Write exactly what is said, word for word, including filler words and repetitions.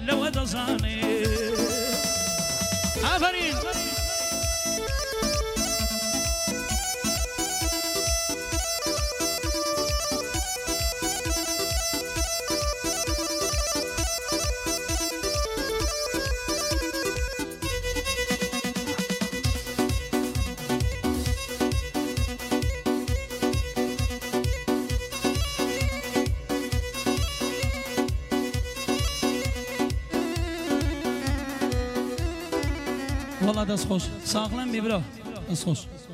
لو دزاني آفرین والله دست خوش ساقلم بی برا دست خوش